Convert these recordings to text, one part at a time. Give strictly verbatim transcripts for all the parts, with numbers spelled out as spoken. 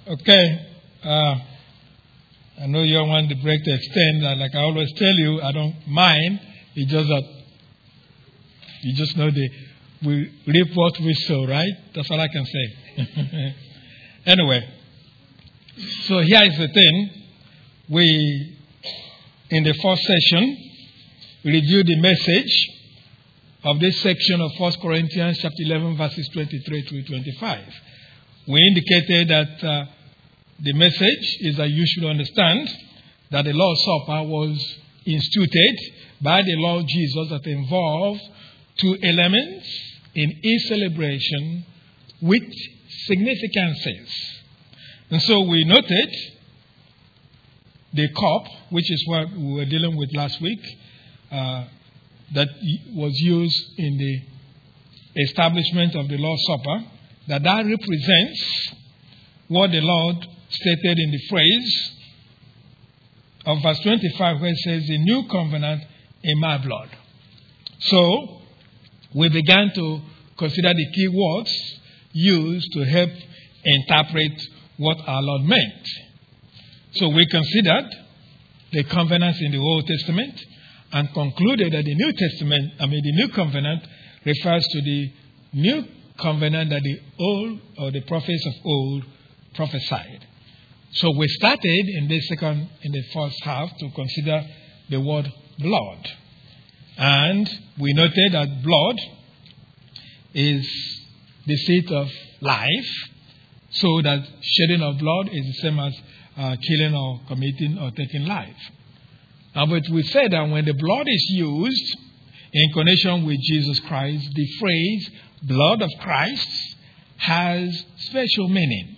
Okay. Uh, I know you don't want the break to extend. Uh, like I always tell you, I don't mind. It's just that you just know the we reap what we sow, right? That's all I can say. Anyway, so here is the thing. We, in the first session, reviewed the message of this section of First Corinthians chapter eleven, verses twenty-three through twenty-five. We indicated that uh, the message is that you should understand that the Lord's Supper was instituted by the Lord Jesus that involved two elements in each celebration with significances. And so we noted the cup, which is what we were dealing with last week, uh, that was used in the establishment of the Lord's Supper, that that represents what the Lord stated in the phrase of verse twenty-five, where it says, "The new covenant in my blood." So, we began to consider the key words used to help interpret what our Lord meant. So, we considered the covenants in the Old Testament and concluded that the New Testament, I mean, the New Covenant refers to the new covenant that the old or the prophets of old prophesied. So we started in the second, in the first half to consider the word blood. And we noted that blood is the seat of life, so that shedding of blood is the same as uh, killing or committing or taking life. Uh, but we said that when the blood is used in connection with Jesus Christ, the phrase blood of Christ has special meaning.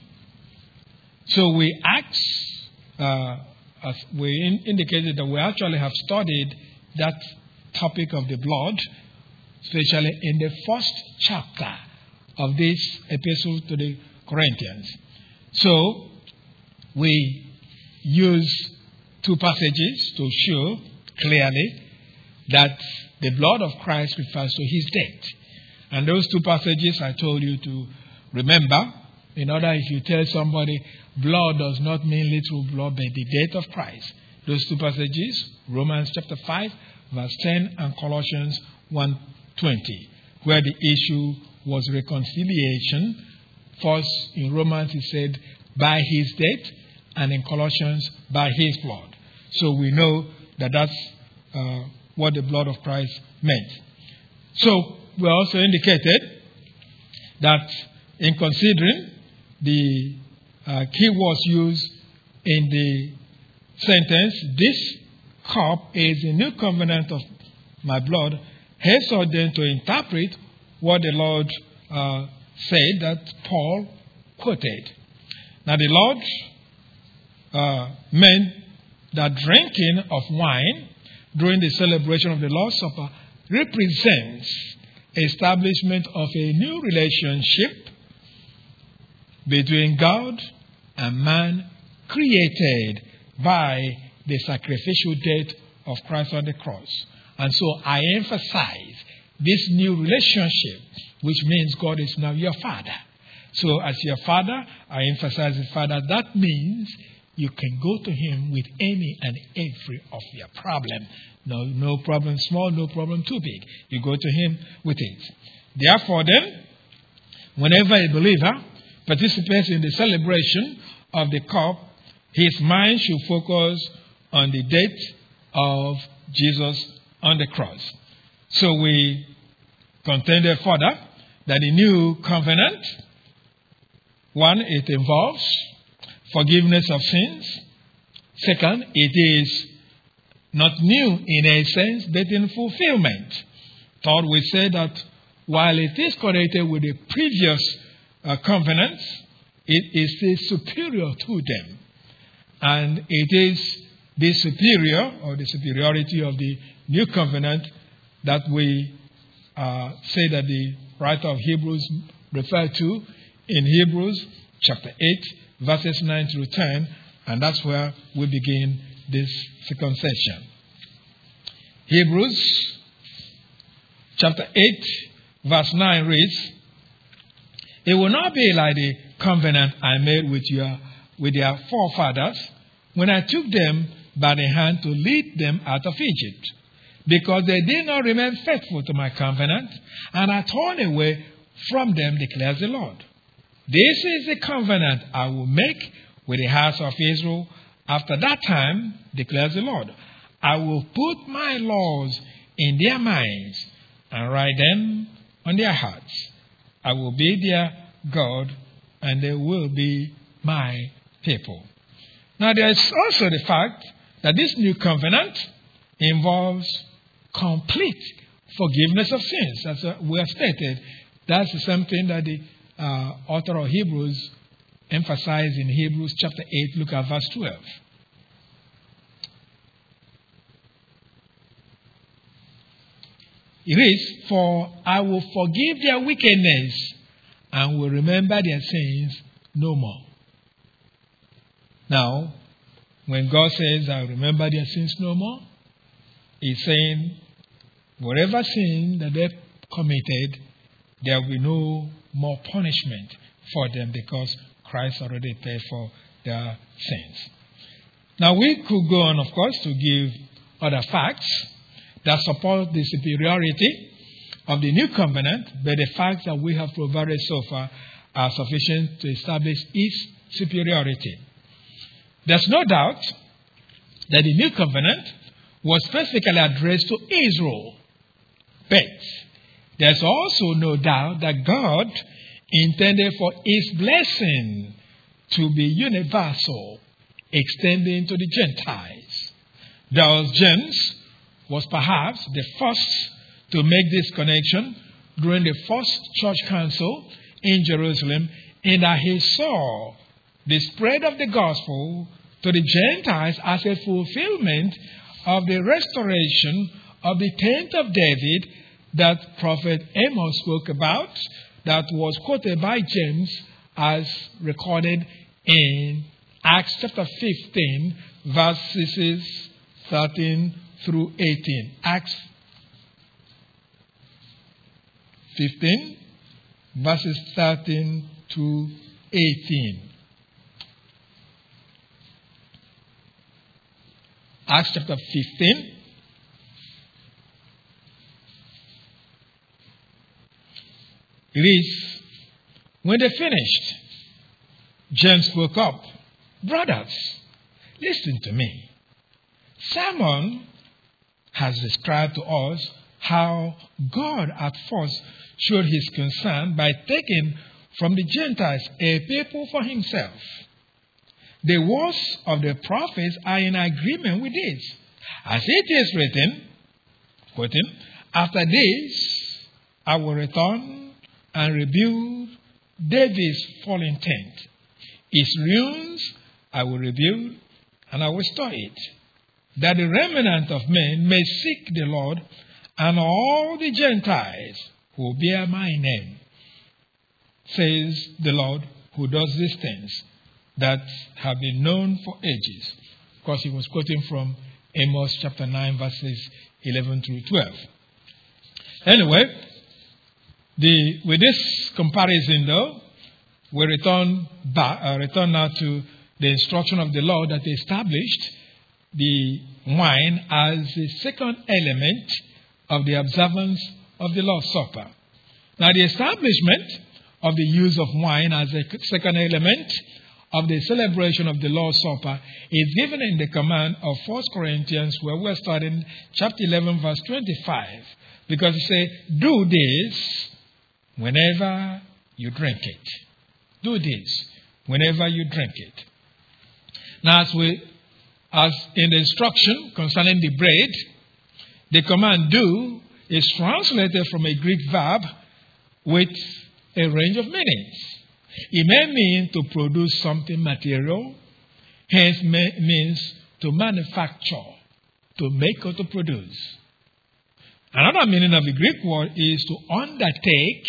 So we asked, uh, as we in, indicated that we actually have studied that topic of the blood, especially in the first chapter of this epistle to the Corinthians. So we use two passages to show clearly that the blood of Christ refers to his death. And those two passages I told you to remember. In order, if you tell somebody blood does not mean literal blood, but the death of Christ. Those two passages, Romans chapter five, verse ten, and Colossians one twenty, where the issue was reconciliation. First, in Romans, he said, by his death, and in Colossians, by his blood. So we know that that's uh, what the blood of Christ meant. So we also indicated that in considering the uh, key words used in the sentence, "This cup is the new covenant of my blood," helps us then to interpret what the Lord uh, said that Paul quoted. Now the Lord uh, meant that drinking of wine during the celebration of the Lord's Supper represents establishment of a new relationship between God and man, created by the sacrificial death of Christ on the cross. And so I emphasize this new relationship, which means God is now your Father. So as your Father, I emphasize the Father. That means you can go to him with any and every of your problem. No, no problem small, no problem too big. You go to him with it. Therefore then, whenever a believer participates in the celebration of the cup, his mind should focus on the death of Jesus on the cross. So we contended further that the new covenant, one, it involves forgiveness of sins. Second, it is not new in a sense, but in fulfillment. Third, we say that while it is connected with the previous uh, covenants, it is still superior to them. And it is the superior, or the superiority of the new covenant, that we uh, say that the writer of Hebrews referred to in Hebrews chapter eight, verses nine through ten, and that's where we begin this second session. Hebrews chapter eight, verse nine reads, "It will not be like the covenant I made with your with their forefathers when I took them by the hand to lead them out of Egypt, because they did not remain faithful to my covenant, and I turned away from them, declares the Lord. This is the covenant I will make with the house of Israel after that time, declares the Lord. I will put my laws in their minds and write them on their hearts. I will be their God, and they will be my people. Now, there is also the fact that this new covenant involves complete forgiveness of sins. As we have stated, that's the same thing that the uh, author of Hebrews emphasized in Hebrews chapter eight, look at verse twelve. It is, for I will forgive their wickedness and will remember their sins no more. Now, when God says, I will remember their sins no more, He's saying, whatever sin that they've committed, there will be no more punishment for them because Christ already paid for their sins. Now, we could go on, of course, to give other facts that support the superiority of the new covenant, but the facts that we have provided so far are sufficient to establish its superiority. There's no doubt that the new covenant was specifically addressed to Israel, but there's also no doubt that God intended for His blessing to be universal, extending to the Gentiles. Thus, James was perhaps the first to make this connection during the first church council in Jerusalem, in that he saw the spread of the gospel to the Gentiles as a fulfillment of the restoration of the tent of David that Prophet Amos spoke about, that was quoted by James as recorded in Acts chapter fifteen, verses thirteen through eighteen. Acts fifteen, verses thirteen to eighteen. Acts chapter fifteen. It is, when they finished, James spoke up. Brothers, listen to me. Simon has described to us how God at first showed his concern by taking from the Gentiles a people for himself. The words of the prophets are in agreement with this. As it is written, quoting, after this I will return and rebuild David's fallen tent. Its ruins I will rebuild and I will restore it, that the remnant of men may seek the Lord, and all the Gentiles who bear my name, says the Lord, who does these things that have been known for ages. Of course, he was quoting from Amos chapter nine, verses eleven through twelve. Anyway, the, with this comparison, though, we return back, uh, return now to the instruction of the Lord that established the wine as the second element of the observance of the Lord's Supper. Now, the establishment of the use of wine as a second element of the celebration of the Lord's Supper is given in the command of First Corinthians, where we're starting chapter eleven, verse twenty-five, because it says, do this whenever you drink it. Do this whenever you drink it. Now, as we As in the instruction concerning the bread, the command do is translated from a Greek verb with a range of meanings. It may mean to produce something material, hence may, means to manufacture, to make or to produce. Another meaning of the Greek word is to undertake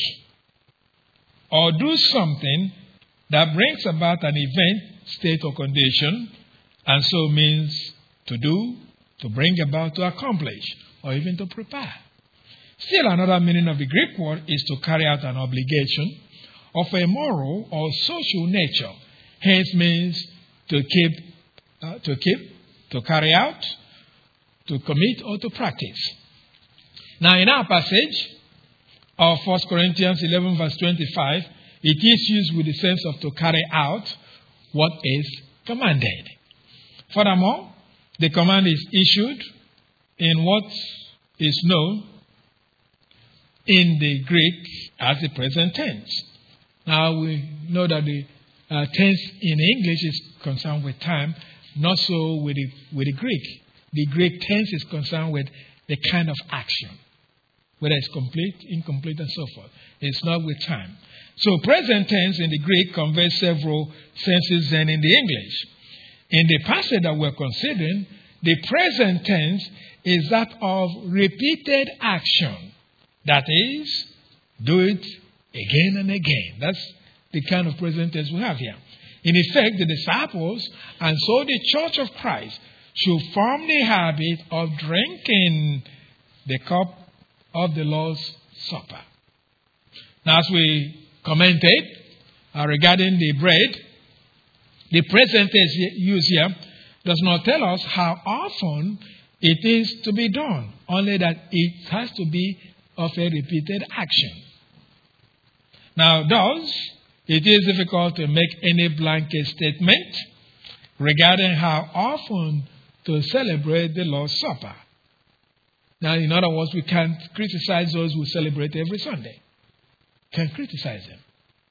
or do something that brings about an event, state, or condition, and so means to do, to bring about, to accomplish, or even to prepare. Still another meaning of the Greek word is to carry out an obligation of a moral or social nature. Hence means to keep, uh, to keep, to carry out, to commit, or to practice. Now, in our passage of First Corinthians eleven, verse twenty-five, it is used with the sense of to carry out what is commanded. Furthermore, the command is issued in what is known in the Greek as the present tense. Now, we know that the uh, tense in English is concerned with time, not so with the, with the Greek. The Greek tense is concerned with the kind of action, whether it's complete, incomplete, and so forth. It's not with time. So present tense in the Greek conveys several senses than in the English. In the passage that we're considering, the present tense is that of repeated action. That is, do it again and again. That's the kind of present tense we have here. In effect, the disciples and so the church of Christ should form the habit of drinking the cup of the Lord's Supper. Now, as we commented uh, regarding the bread, the present tense used here does not tell us how often it is to be done, only that it has to be of a repeated action. Now, thus, it is difficult to make any blanket statement regarding how often to celebrate the Lord's Supper. Now, in other words, we can't criticize those who celebrate every Sunday. Can't criticize them.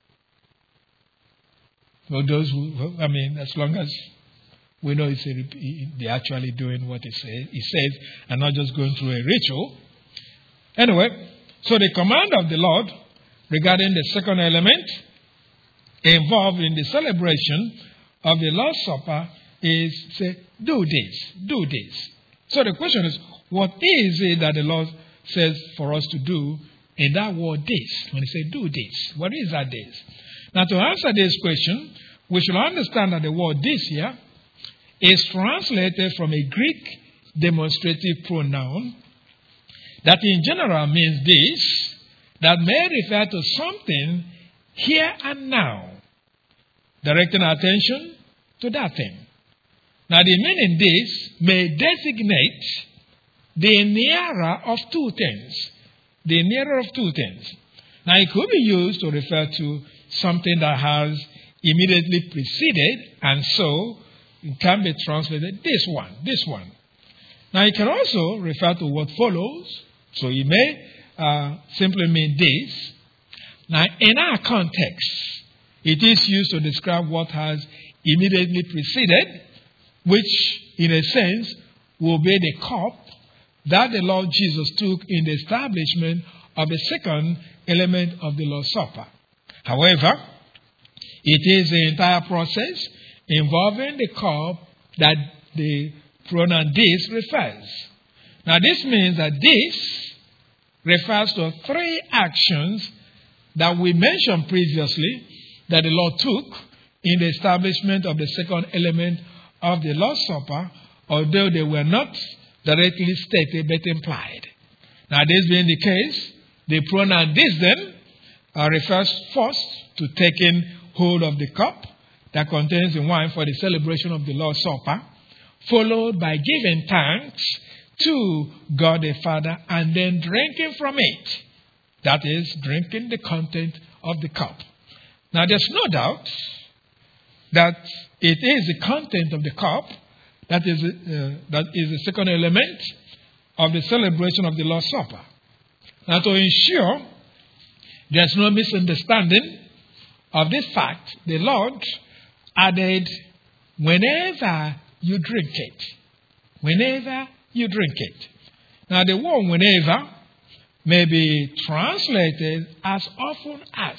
Well, those who, I mean, as long as we know it's a, they're actually doing what it says, it says, and not just going through a ritual. Anyway, so the command of the Lord regarding the second element involved in the celebration of the Lord's Supper is, say, do this, do this. So the question is, what is it that the Lord says for us to do in that word this? When he says do this, what is that this? Now, to answer this question, we should understand that the word this here is translated from a Greek demonstrative pronoun that in general means this, that may refer to something here and now, directing attention to that thing. Now, the meaning this may designate the nearer of two things. The nearer of two things. Now, it could be used to refer to something that has immediately preceded, and so it can be translated this one, this one. Now, it can also refer to what follows, so it may uh, simply mean this. Now, in our context, it is used to describe what has immediately preceded, which, in a sense, will be the cup that the Lord Jesus took in the establishment of the second element of the Lord's Supper. However, it is the entire process involving the cup that the pronoun this refers. Now, this means that this refers to three actions that we mentioned previously that the Lord took in the establishment of the second element of the Lord's Supper, although they were not directly stated but implied. Now, this being the case, the pronoun this then uh, refers first to taking hold of the cup that contains the wine for the celebration of the Lord's Supper, followed by giving thanks to God the Father and then drinking from it. That is, drinking the content of the cup. Now, there's no doubt that it is the content of the cup that is, uh, that is the second element of the celebration of the Lord's Supper. Now, to ensure there's no misunderstanding of this fact, the Lord added, whenever you drink it. Whenever you drink it. Now, the word whenever may be translated as often as.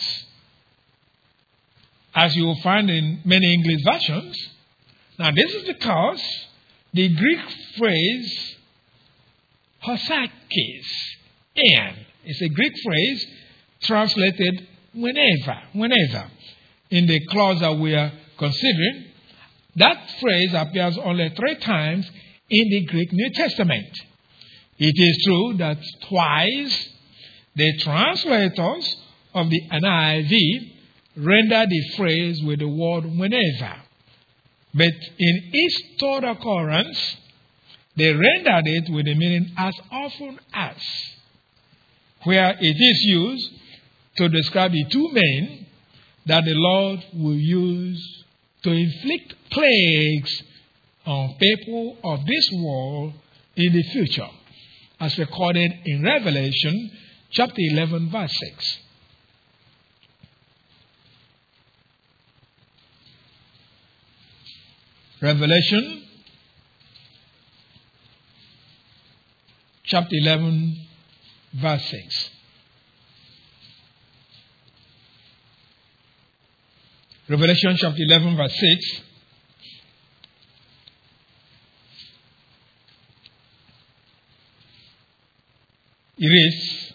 As you will find in many English versions. Now, this is because the Greek phrase hosakis, and it's a Greek phrase translated whenever, whenever. In the clause that we are considering, that phrase appears only three times in the Greek New Testament. It is true that twice the translators of the N I V render the phrase with the word whenever. But in its third occurrence, they rendered it with the meaning as often as, where it is used to describe the two men that the Lord will use to inflict plagues on people of this world in the future, as recorded in Revelation chapter eleven, verse six. Revelation chapter eleven, verse six. Revelation chapter eleven, verse six. It is,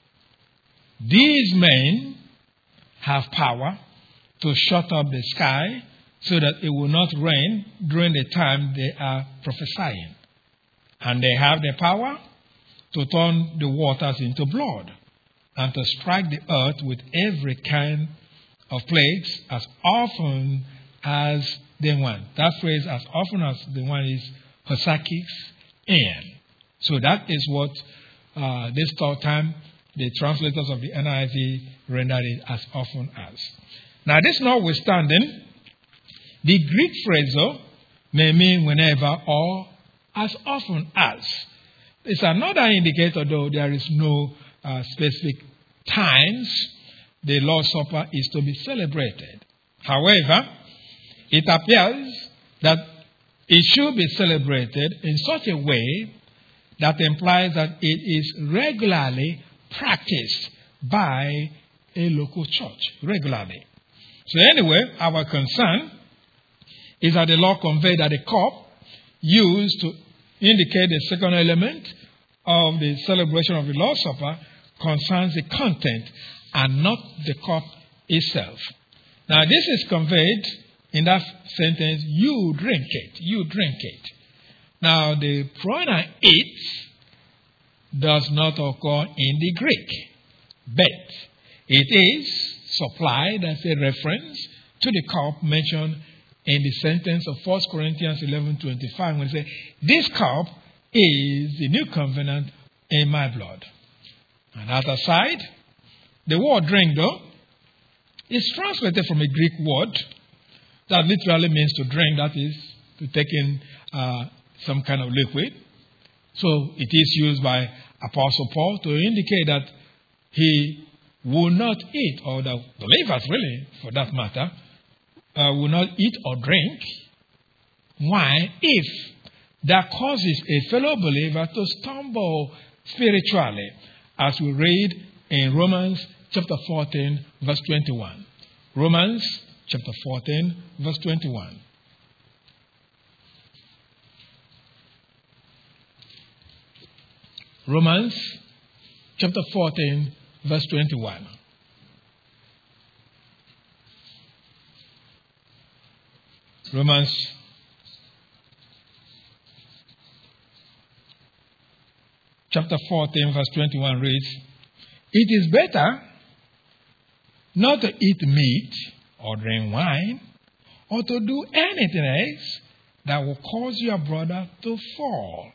these men have power to shut up the sky so that it will not rain during the time they are prophesying. And they have the power to turn the waters into blood and to strike the earth with every kind of plagues as often as they want. That phrase, as often as they want, is Hosakis en. So that is what uh, this third time the translators of the N I V rendered it as often as. Now, this notwithstanding, the Greek phrase may mean whenever or as often as. It's another indicator, though there is no uh, specific times the Lord's Supper is to be celebrated. However, it appears that it should be celebrated in such a way that implies that it is regularly practiced by a local church. Regularly. So anyway, our concern is that the Lord conveyed that the cup used to indicate the second element of the celebration of the Lord's Supper concerns the content and not the cup itself. Now, this is conveyed in that sentence, you drink it, you drink it. Now, the pronoun it does not occur in the Greek, but it is supplied as a reference to the cup mentioned in the sentence of First Corinthians eleven twenty-five, when it says, this cup is the new covenant in my blood. And that aside, the word drink, though, is translated from a Greek word that literally means to drink, that is, to take in uh, some kind of liquid. So it is used by Apostle Paul to indicate that he will not eat, or the believers really, for that matter, uh, will not eat or drink wine if that causes a fellow believer to stumble spiritually, as we read in Romans chapter fourteen, verse twenty-one. Romans chapter fourteen, verse twenty-one. Romans chapter fourteen, verse twenty-one. Romans chapter fourteen, verse twenty-one reads, it is better not to eat meat or drink wine or to do anything else that will cause your brother to fall.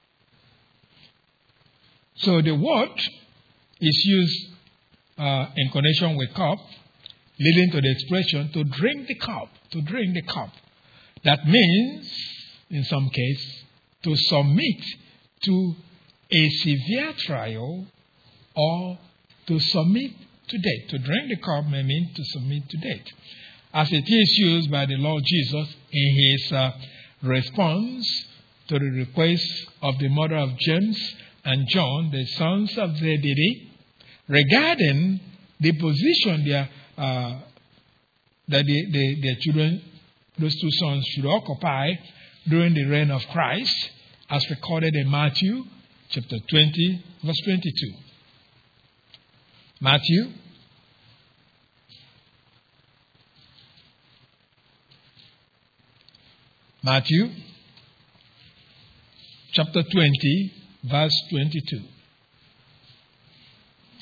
So the word is used uh, in connection with cup, leading to the expression to drink the cup, to drink the cup. That means, in some case, to submit to a severe trial or to submit to death. To drink the cup may mean to submit to death, as it is used by the Lord Jesus in his uh, response to the request of the mother of James and John, the sons of Zebedee, regarding the position their, uh, that the, the, their children, those two sons, should occupy during the reign of Christ, as recorded in Matthew chapter twenty, verse twenty-two. Matthew Matthew chapter twenty, verse twenty-two.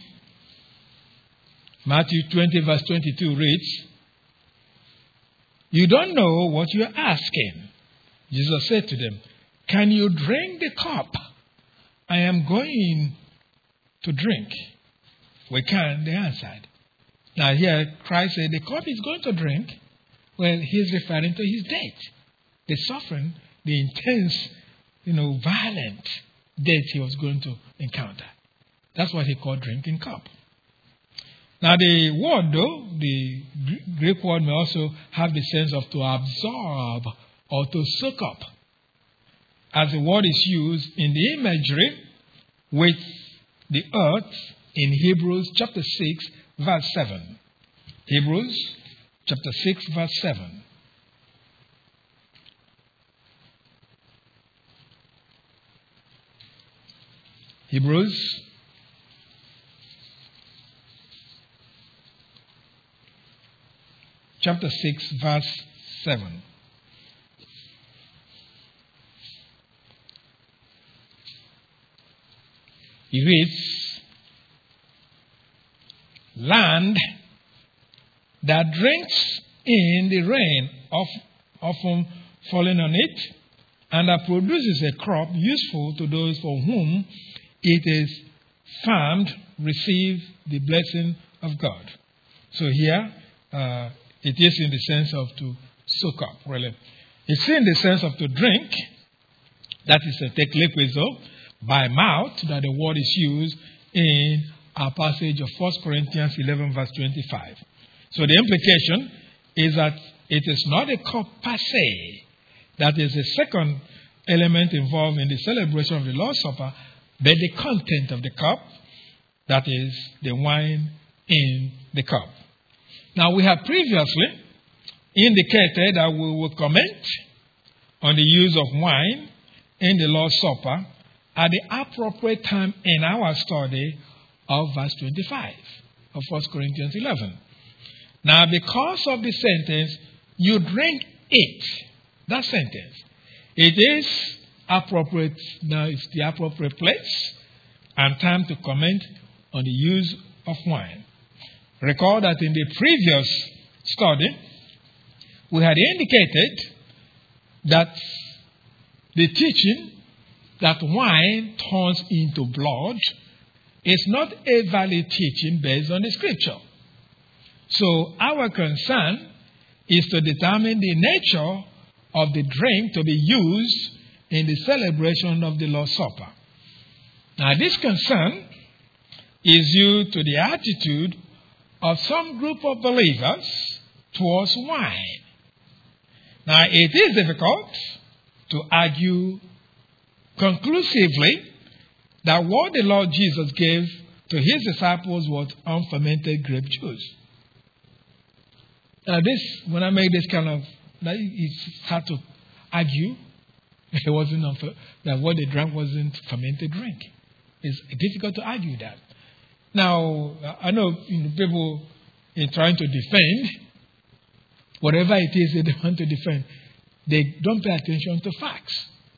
Matthew twenty, verse twenty-two reads, You don't know what you're asking. Jesus said to them, can you drink the cup I am going to drink? We can, they answered. Now here Christ said, the cup he's going to drink, well, he's referring to his death. The suffering, the intense, you know, violent death he was going to encounter. That's what he called drinking cup. Now the word though, the Greek word may also have the sense of to absorb or to soak up. As the word is used in the imagery with the earth in Hebrews chapter six verse seven. Hebrews chapter six verse seven. Hebrews chapter six verse seven. It reads, land that drinks in the rain of, often falling on it, and that produces a crop useful to those for whom it is farmed, receive the blessing of God. So here, uh, it is in the sense of to soak up, really. It's in the sense of to drink, that is to take liquids though, by mouth, that the word is used in our passage of First Corinthians eleven verse twenty-five. So the implication is that it is not a cup per se. That is the second element involved in the celebration of the Lord's Supper, but the content of the cup, that is the wine in the cup. Now we have previously indicated that we will comment on the use of wine in the Lord's Supper at the appropriate time in our study of verse twenty-five of First Corinthians eleven. Now, because of the sentence, you drink it, that sentence, it is appropriate, now it's the appropriate place and time to comment on the use of wine. Recall that in the previous study, we had indicated that the teaching that wine turns into blood is not a valid teaching based on the scripture. So our concern is to determine the nature of the drink to be used in the celebration of the Lord's Supper. Now this concern is due to the attitude of some group of believers towards wine. Now it is difficult to argue conclusively that what the Lord Jesus gave to his disciples was unfermented grape juice. Now this, when I make this kind of, it's hard to argue it wasn't unfer- that what they drank wasn't fermented drink. It's difficult to argue that. Now, I know, you know people in trying to defend whatever it is that they want to defend, they don't pay attention to facts.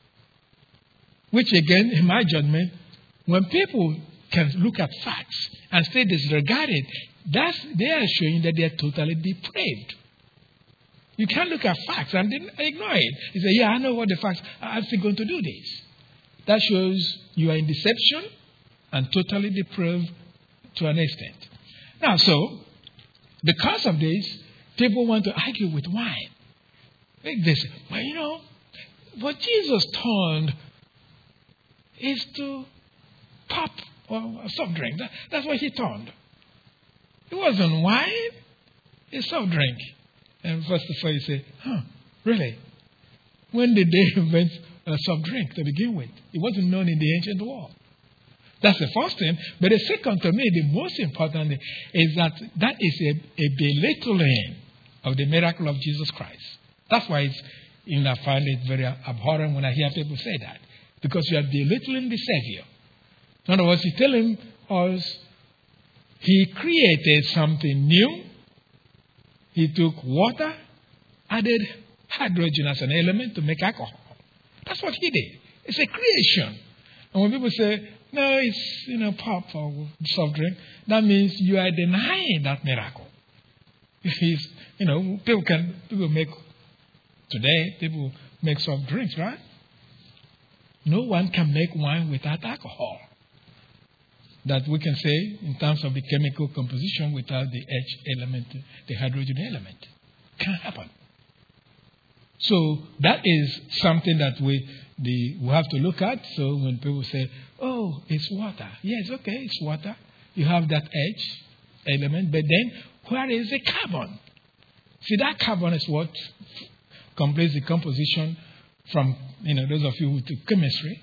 Which again, in my judgment, when people can look at facts and stay disregarded, that's, they are showing that they are totally depraved. You can't look at facts and then ignore it. You say, yeah, I know what the facts are. I'm still going to do this. That shows you are in deception and totally depraved to an extent. Now, so, because of this, people want to argue with wine. They say, well, you know, what Jesus turned is to pop or a soft drink. That, that's what he turned. It wasn't wine, it's soft drink. And first of all, you say, huh, really? When did they invent a soft drink to begin with? It wasn't known in the ancient world. That's the first thing. But the second, to me, the most important thing is that that is a, a belittling of the miracle of Jesus Christ. That's why it's, you know, I find it very abhorrent when I hear people say that. Because you are belittling the Savior. In other words, you're telling us he created something new. He took water, added hydrogen as an element to make alcohol. That's what he did. It's a creation. And when people say, no, it's, you know, pop or soft drink, that means you are denying that miracle. He's, you know, people can, people make, today, people make soft drinks, right? No one can make wine without alcohol. That we can say in terms of the chemical composition without the H element, the hydrogen element. Can't happen. So that is something that we the we have to look at. So when people say, oh, it's water. Yes, okay, it's water. You have that H element, but then where is the carbon? See, that carbon is what completes the composition from, you know, those of you who took chemistry.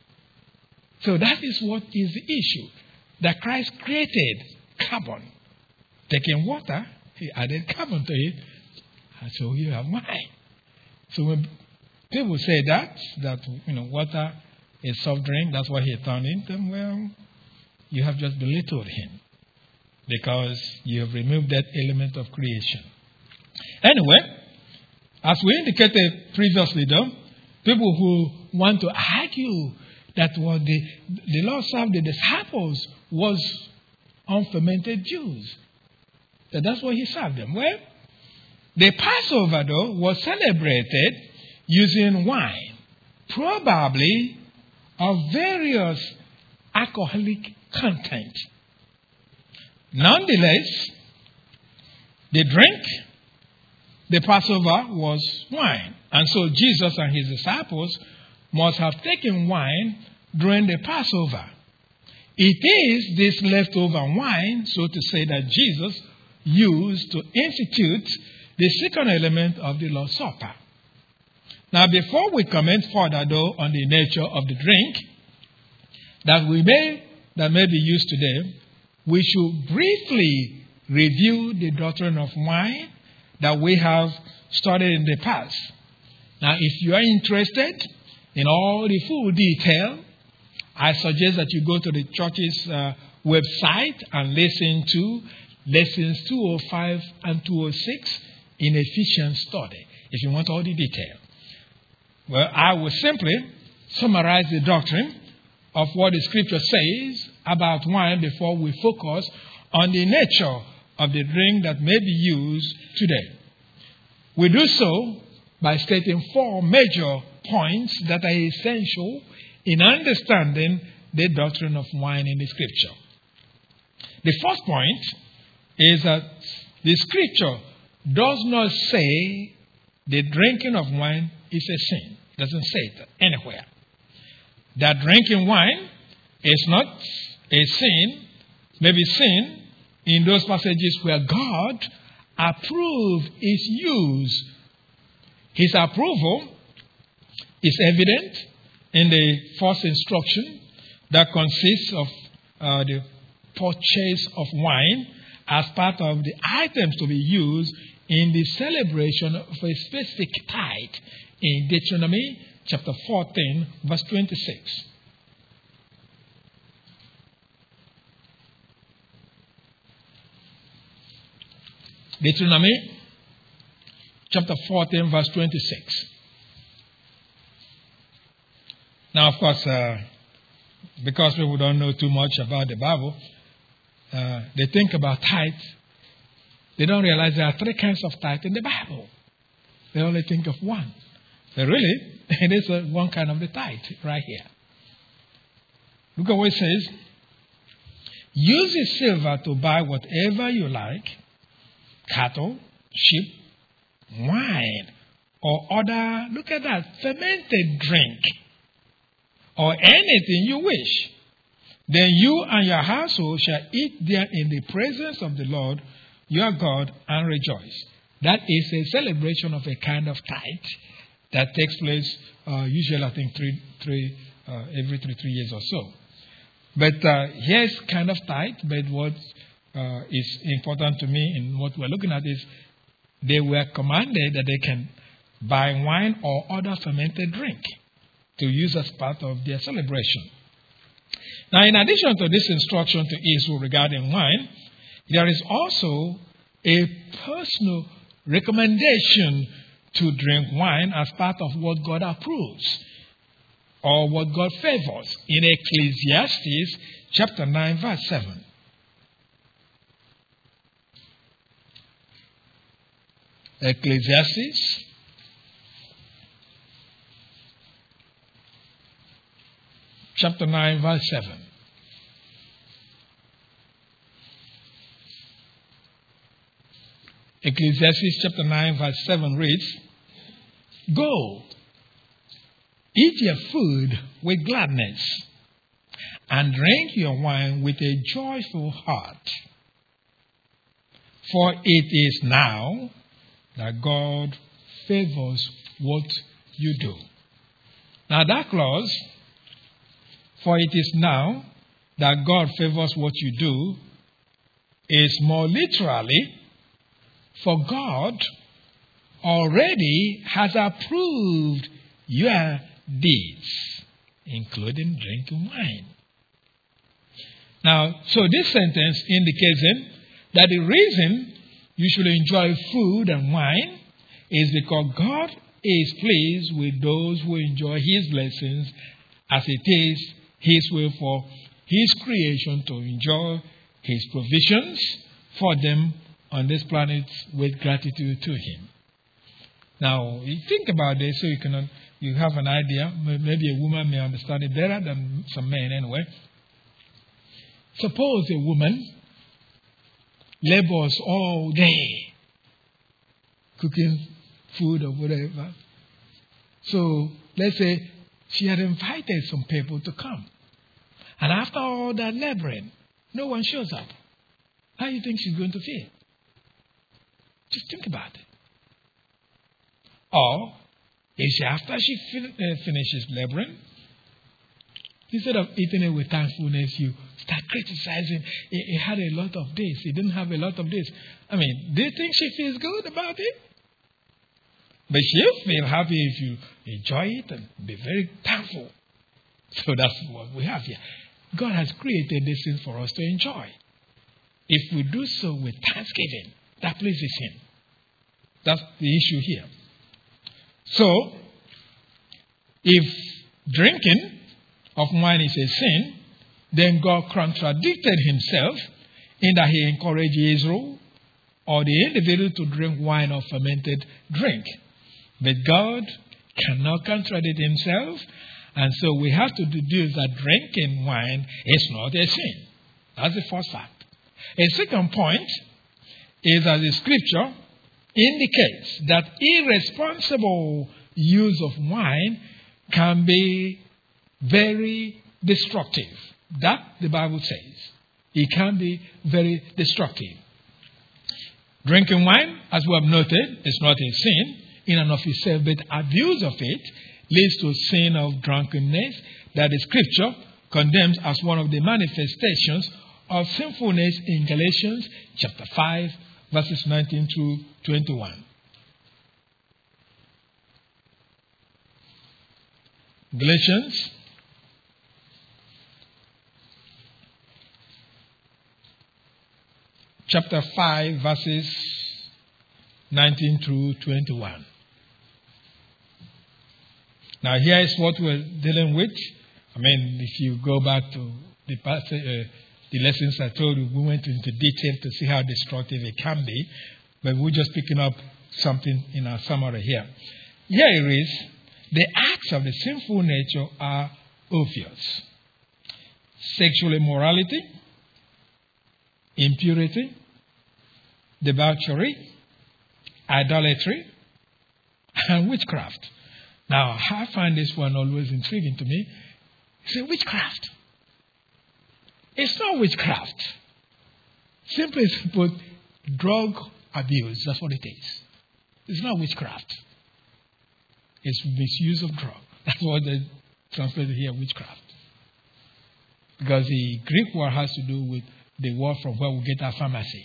So that is what is the issue. That Christ created carbon. Taking water, he added carbon to it, and so you have wine. So when people say that, that, you know, water is soft drink, that's what he turned into, well, you have just belittled him because you have removed that element of creation. Anyway, as we indicated previously, though, people who want to argue that what the, the Lord served the disciples was unfermented juice. That that's what he served them. Well, the Passover, though, was celebrated using wine, probably of various alcoholic content. Nonetheless, the drink, the Passover, was wine. And so Jesus and his disciples must have taken wine during the Passover. It is this leftover wine, so to say, that Jesus used to institute the second element of the Lord's Supper. Now, before we comment further, though, on the nature of the drink that we may that may be used today, we should briefly review the doctrine of wine that we have studied in the past. Now, if you are interested in all the full detail, I suggest that you go to the church's uh, website and listen to lessons two oh five and two oh six in Ephesians study, if you want all the detail. Well, I will simply summarize the doctrine of what the scripture says about wine before we focus on the nature of the drink that may be used today. We do so by stating four major points that are essential in understanding the doctrine of wine in the scripture. The first point is that the scripture does not say the drinking of wine is a sin. It doesn't say it anywhere. That drinking wine is not a sin, maybe sin, in those passages where God approved its use. His approval is evident in the first instruction that consists of uh, the purchase of wine as part of the items to be used in the celebration of a specific tithe in Deuteronomy chapter fourteen, verse twenty-six. Deuteronomy chapter fourteen, verse twenty-six. Now, of course, uh, because people don't know too much about the Bible, uh, they think about tithe. They don't realize there are three kinds of tithe in the Bible. They only think of one. But really, it is uh, one kind of the tithe right here. Look at what it says. Use the silver to buy whatever you like, cattle, sheep, wine, or other, look at that, fermented drink, or anything you wish. Then you and your household shall eat there in the presence of the Lord your God and rejoice. That is a celebration of a kind of tithe that takes place uh, usually, I think, three, three, uh, every three, three years or so. But uh, here's kind of tithe, but what uh, is important to me in what we're looking at is they were commanded that they can buy wine or other fermented drink to use as part of their celebration. Now, in addition to this instruction to Israel regarding wine, there is also a personal recommendation to drink wine as part of what God approves or what God favors in Ecclesiastes chapter nine, verse seven. Ecclesiastes chapter nine, verse seven. Ecclesiastes chapter nine, verse seven reads, Go, eat your food with gladness, and drink your wine with a joyful heart. For it is now that God favors what you do. Now that clause, for it is now that God favors what you do, is more literally, for God already has approved your deeds, including drinking wine. Now, so this sentence indicates that the reason you should enjoy food and wine is because God is pleased with those who enjoy His blessings, as it is His will for His creation to enjoy His provisions for them on this planet with gratitude to Him. Now, you think about this so you can you have an idea. Maybe a woman may understand it better than some men anyway. Suppose a woman labors all day cooking food or whatever. So let's say she had invited some people to come. And after all that laboring, no one shows up. How do you think she's going to feel? Just think about it. Or, if she, after she fin- uh, finishes laboring, instead of eating it with thankfulness, you start criticizing. It, it had a lot of this. It didn't have a lot of this. I mean, do you think she feels good about it? But she'll feel happy if you enjoy it and be very thankful. So that's what we have here. God has created these things for us to enjoy. If we do so with thanksgiving, that pleases Him. That's the issue here. So, if drinking of wine is a sin, then God contradicted Himself in that He encouraged Israel or the individual to drink wine or fermented drink. But God cannot contradict Himself, and so we have to deduce that drinking wine is not a sin. That's the first fact. A second point is that the scripture indicates that irresponsible use of wine can be very destructive. That the Bible says. It can be very destructive. Drinking wine, as we have noted, is not a sin in and of itself, but abuse of it leads to sin of drunkenness that the scripture condemns as one of the manifestations of sinfulness in Galatians chapter five, verses nineteen through twenty-one. Galatians chapter five, verses nineteen through twenty-one. Now, here is what we're dealing with. I mean, if you go back to the past, uh, the lessons I told you, we went into detail to see how destructive it can be, but we're just picking up something in our summary here. Here it is. The acts of the sinful nature are obvious. Sexual immorality, impurity, debauchery, idolatry, and witchcraft. Now, I find this one always intriguing to me. You say, witchcraft. It's not witchcraft. Simply put, drug abuse. That's what it is. It's not witchcraft. It's misuse of drug. That's what they translated here, witchcraft. Because the Greek word has to do with the word from where we get our pharmacy.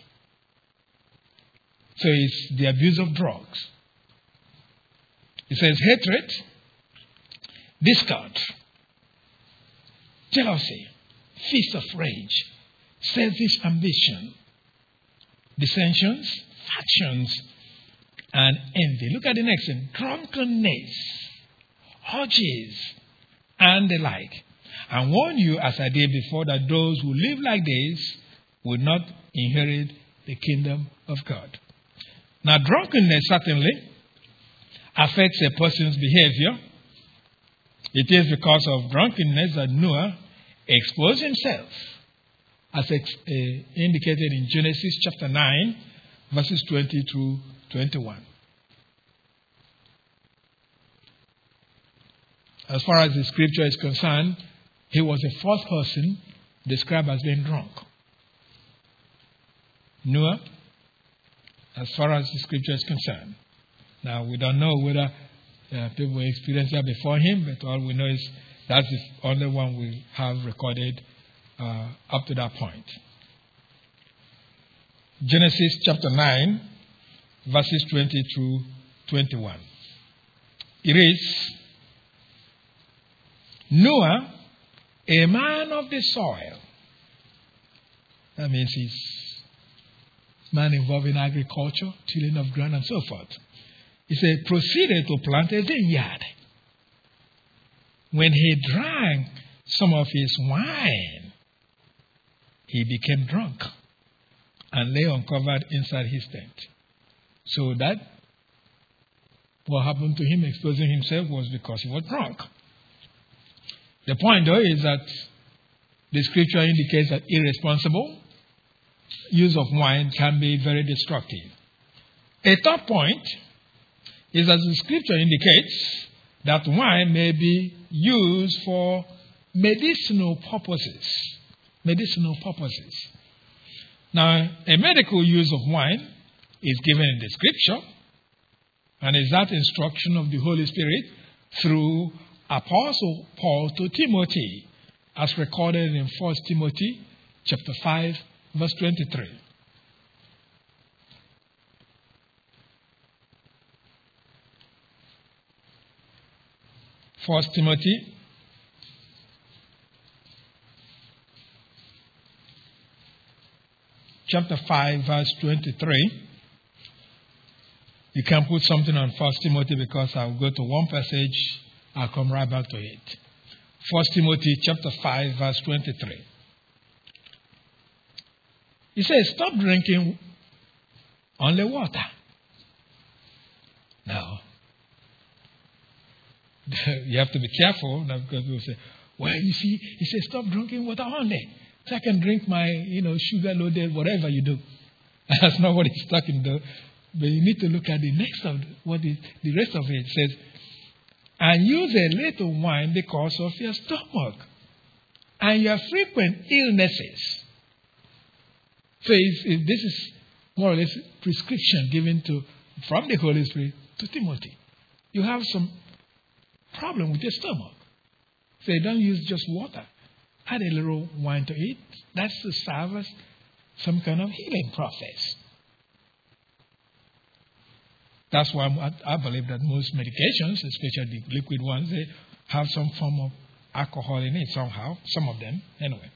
So it's the abuse of drugs. It says hatred, discord, jealousy, fits of rage, selfish ambition, dissensions, factions, and envy. Look at the next one. Drunkenness, orgies, and the like. I warn you, as I did before, that those who live like this will not inherit the kingdom of God. Now, drunkenness certainly affects a person's behavior. It is because of drunkenness that Noah exposed himself, as ex- uh, indicated in Genesis chapter nine, verses twenty through twenty-one. As far as the scripture is concerned, he was the first person described as being drunk. Noah, as far as the scripture is concerned. Now, we don't know whether uh, people experienced that before him, but all we know is that's the only one we have recorded uh, up to that point. Genesis chapter nine, verses twenty through twenty-one. It reads, Noah, a man of the soil. That means he's a man involved in agriculture, tilling of ground, and so forth. He said, proceeded to plant a vineyard. When he drank some of his wine, he became drunk and lay uncovered inside his tent. So that what happened to him exposing himself was because he was drunk. The point, though, is that the scripture indicates that irresponsible use of wine can be very destructive. A third point is that the scripture indicates that wine may be used for medicinal purposes. Medicinal purposes. Now, a medical use of wine is given in the scripture, and is that instruction of the Holy Spirit through Apostle Paul to Timothy, as recorded in First Timothy chapter five, verse twenty-three. First Timothy chapter five, verse twenty-three. You can put something on First Timothy because I'll go to one passage. I'll come right back to it. First Timothy chapter five, verse twenty-three. He says, stop drinking only water. Now, you have to be careful now, because people say, well, you see, he says, stop drinking water only. So I can drink my, you know, sugar-loaded, whatever you do. That's not what he's talking about. But you need to look at the next of what is the rest of it. It says, and use a little wine because of your stomach and your frequent illnesses. So it's, it, this is more or less prescription given to from the Holy Spirit to Timothy. You have some problem with your stomach. So don't use just water. Add a little wine to it. That's to serve as some kind of healing process. That's why I, I believe that most medications, especially the liquid ones, they have some form of alcohol in it somehow. Some of them, anyway.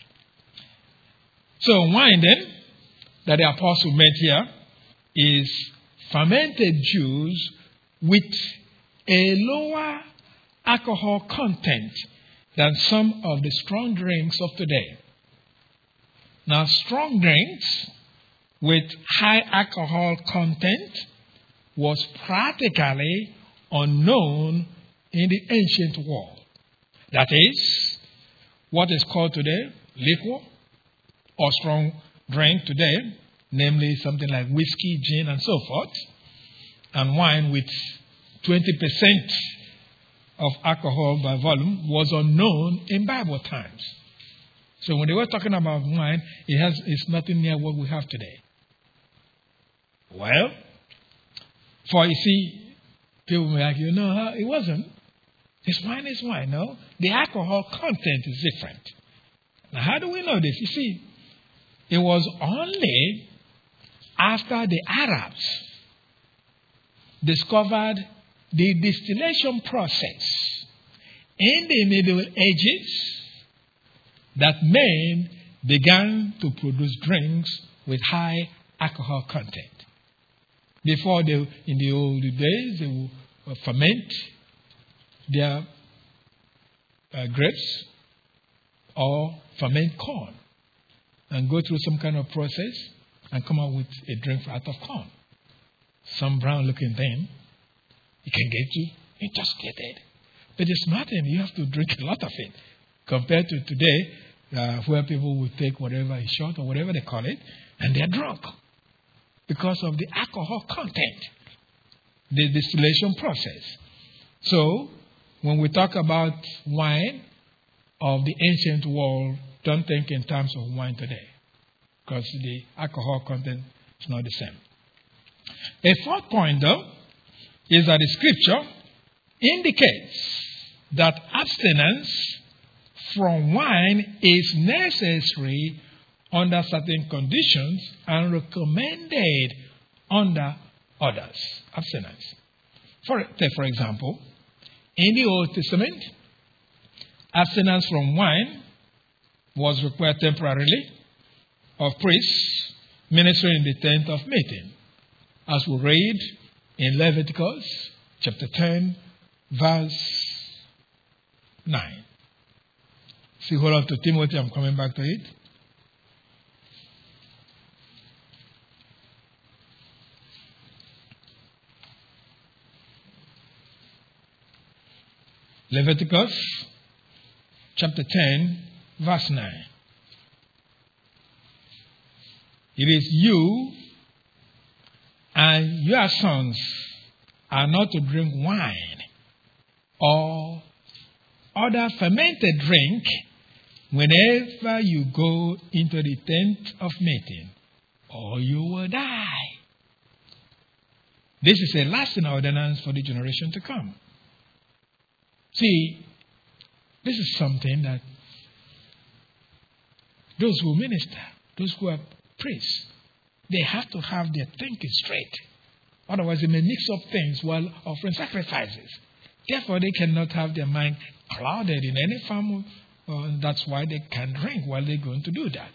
So wine then, that the apostle meant here, is fermented juice with a lower alcohol content than some of the strong drinks of today. Now, strong drinks with high alcohol content was practically unknown in the ancient world. That is, what is called today liquor or strong drink today, namely something like whiskey, gin, and so forth, and wine with twenty percent of alcohol by volume was unknown in Bible times. So when they were talking about wine, it has it's nothing near what we have today. Well, for you see, people may argue, no, it wasn't. This wine is wine, no? The alcohol content is different. Now, how do we know this? You see, it was only after the Arabs discovered the distillation process in the Middle Ages that men began to produce drinks with high alcohol content. Before, they, in the old days, they would ferment their uh, grapes or ferment corn and go through some kind of process and come out with a drink out of corn. some brown looking thing. It can get you intoxicated. But it's nothing. You have to drink a lot of it. Compared to today, uh, where people will take whatever is short or whatever they call it, and they're drunk because of the alcohol content, the distillation process. So, when we talk about wine of the ancient world, don't think in terms of wine today, because the alcohol content is not the same. A fourth point, though, is that the scripture indicates that abstinence from wine is necessary under certain conditions and recommended under others. Abstinence. For, for example, in the Old Testament, abstinence from wine was required temporarily of priests ministering in the tent of meeting, as we read in Leviticus chapter ten, verse nine. See, hold on to Timothy, I'm coming back to it. Leviticus chapter ten, verse nine. It is you and your sons are not to drink wine or other fermented drink whenever you go into the tent of meeting, or you will die. This is a lasting ordinance for the generation to come. See, this is something that those who minister, those who are priests, they have to have their thinking straight. Otherwise, they may mix up things while offering sacrifices. Therefore, they cannot have their mind clouded in any form of, uh, that's why they can't drink while they're going to do that.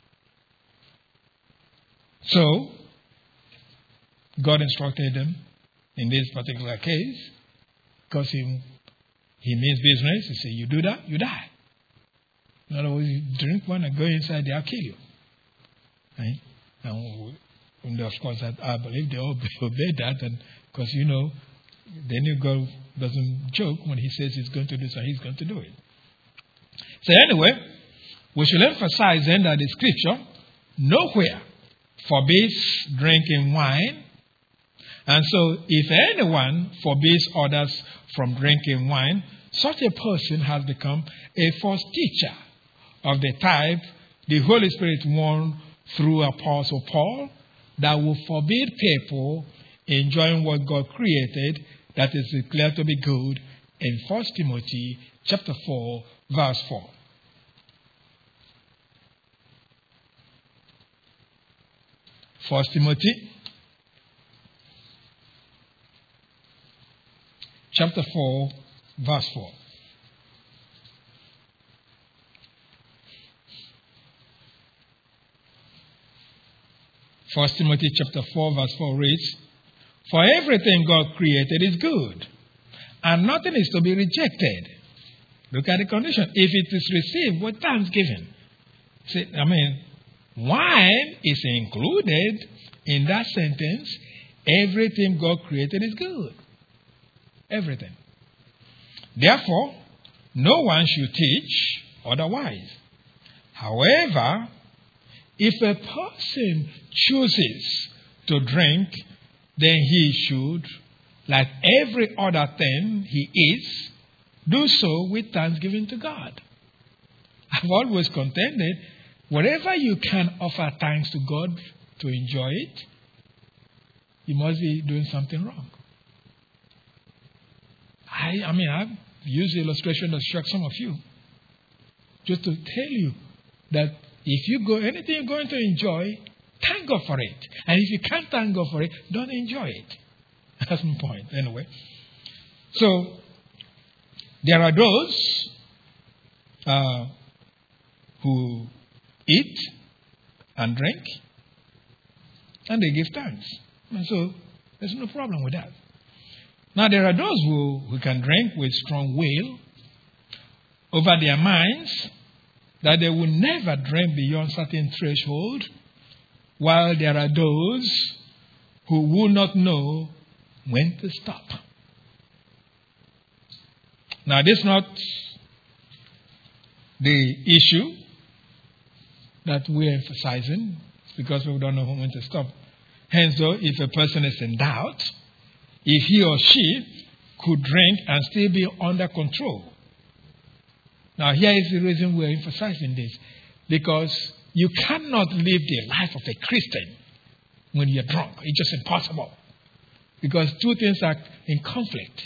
So, God instructed them in this particular case, because he, he means business. He said, you do that, you die. In other words, you drink one and go inside, they'll kill you. Right? And, and of course, I, I believe they all obey that, and because, you know, the new God doesn't joke when he says he's going to do so, he's going to do it. So anyway, we should emphasize then that the scripture nowhere forbids drinking wine. And so if anyone forbids others from drinking wine, such a person has become a false teacher of the type the Holy Spirit warned through Apostle Paul that will forbid people enjoying what God created that is declared to be good in First Timothy chapter four, verse four. First Timothy chapter four, verse four. First Timothy chapter four, verse four reads, for everything God created is good, and nothing is to be rejected. Look at the condition. If it is received with thanksgiving. See, I mean, wine is included in that sentence. Everything God created is good. Everything. Therefore, no one should teach otherwise. However, if a person chooses to drink, then he should, like every other thing he eats, do so with thanksgiving to God. I've always contended, wherever you can offer thanks to God to enjoy it, you must be doing something wrong. I, I mean, I've used the illustration that struck some of you, just to tell you that if you go, anything you're going to enjoy, thank God for it. And if you can't thank God for it, don't enjoy it. That's my point, anyway. So, there are those uh, who eat and drink, and they give thanks. And so, there's no problem with that. Now, there are those who, who can drink with strong will over their minds, that they will never drink beyond certain threshold, while there are those who will not know when to stop. Now, this is not the issue that we're emphasizing, because we don't know when to stop. Hence, though, if a person is in doubt, if he or she could drink and still be under control. Now, here is the reason we're emphasizing this. Because you cannot live the life of a Christian when you're drunk. It's just impossible. Because two things are in conflict.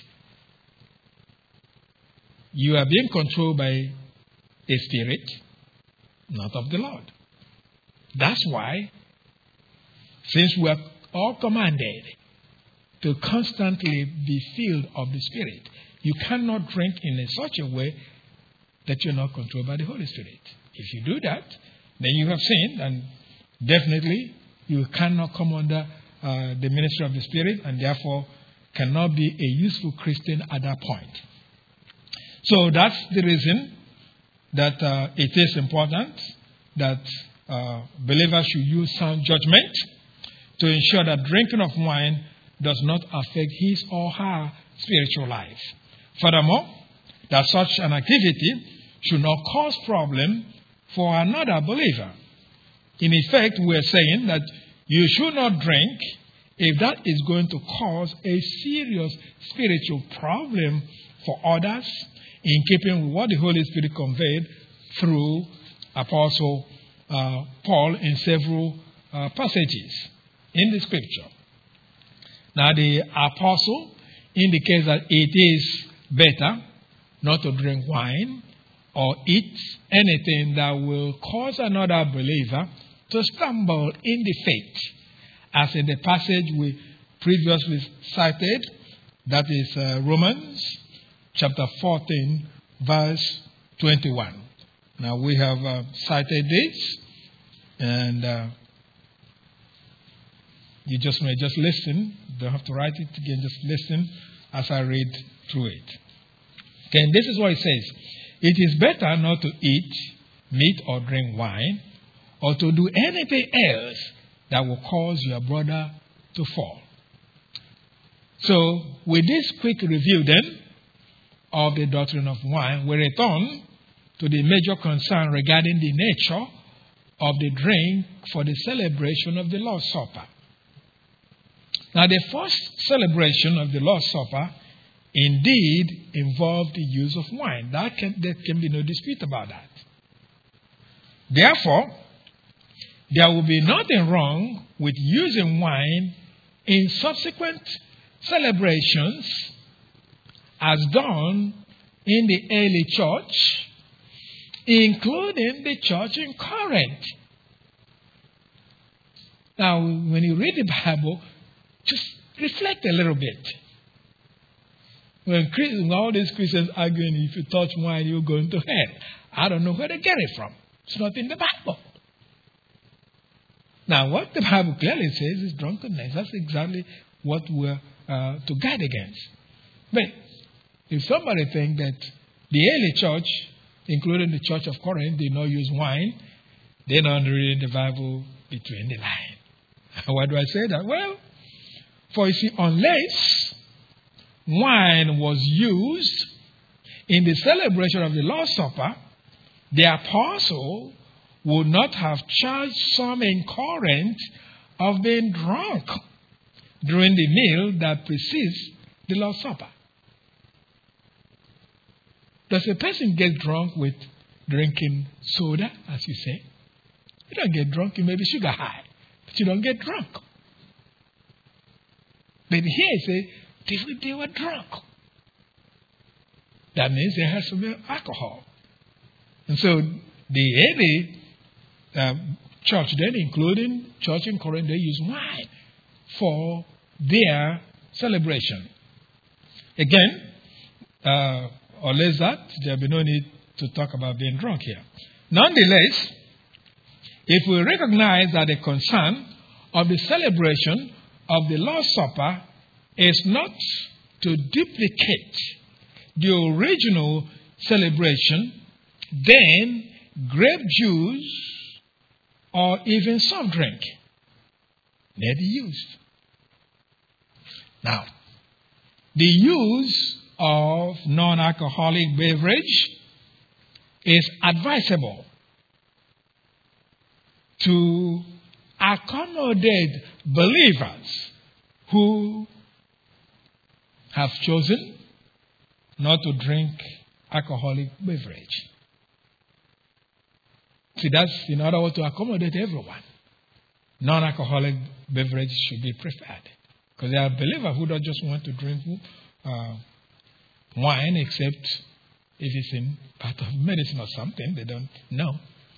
You are being controlled by a spirit, not of the Lord. That's why, since we are all commanded to constantly be filled of the Spirit, you cannot drink in such a way that you're not controlled by the Holy Spirit. If you do that, then you have sinned, and definitely you cannot come under uh, the ministry of the Spirit, and therefore cannot be a useful Christian at that point. So that's the reason that uh, it is important that uh, believers should use sound judgment to ensure that drinking of wine does not affect his or her spiritual life. Furthermore, that such an activity should not cause problem for another believer. In effect, we are saying that you should not drink if that is going to cause a serious spiritual problem for others, in keeping with what the Holy Spirit conveyed through Apostle uh, Paul in several uh, passages in the Scripture. Now, the Apostle indicates that it is better not to drink wine or eat anything that will cause another believer to stumble in the faith, as in the passage we previously cited, that is uh, Romans chapter fourteen, verse twenty-one. Now, we have uh, cited this, and uh, you just may just listen. Don't have to write it again, just listen as I read through it. Okay, and this is what it says. It is better not to eat meat or drink wine, or to do anything else that will cause your brother to fall. So, with this quick review then of the doctrine of wine, we return to the major concern regarding the nature of the drink for the celebration of the Lord's Supper. Now, the first celebration of the Lord's Supper indeed involved the use of wine. That can, there can be no dispute about that. Therefore, there will be nothing wrong with using wine in subsequent celebrations as done in the early church, including the church in Corinth. Now, when you read the Bible, just reflect a little bit. When, when all these Christians arguing, if you touch wine, you're going to hell. I don't know where they get it from. It's not in the Bible. Now, what the Bible clearly says is drunkenness. That's exactly what we're uh, to guard against. But if somebody thinks that the early church, including the church of Corinth, did not use wine, they're not reading the Bible between the lines. Why do I say that? Well, for you see, unless wine was used in the celebration of the Lord's Supper, the apostle would not have charged some in Corinth of being drunk during the meal that precedes the Lord's Supper. Does a person get drunk with drinking soda, as you say? You don't get drunk, you may be sugar high, but you don't get drunk. But here it says, they, they were drunk. That means there has to be alcohol. And so the early uh, church then, including church in Corinth, they use wine for their celebration. Again, uh, or less that, there will be no need to talk about being drunk here. Nonetheless, if we recognize that the concern of the celebration of the Lord's Supper is not to duplicate the original celebration, then grape juice or even soft drink may be used. Now, the use of non-alcoholic beverage is advisable to accommodate believers who have chosen not to drink alcoholic beverage. See, that's in order to accommodate everyone. Non-alcoholic beverage should be preferred. Because there are believers who don't just want to drink uh, wine except if it's in part of medicine or something. They don't know.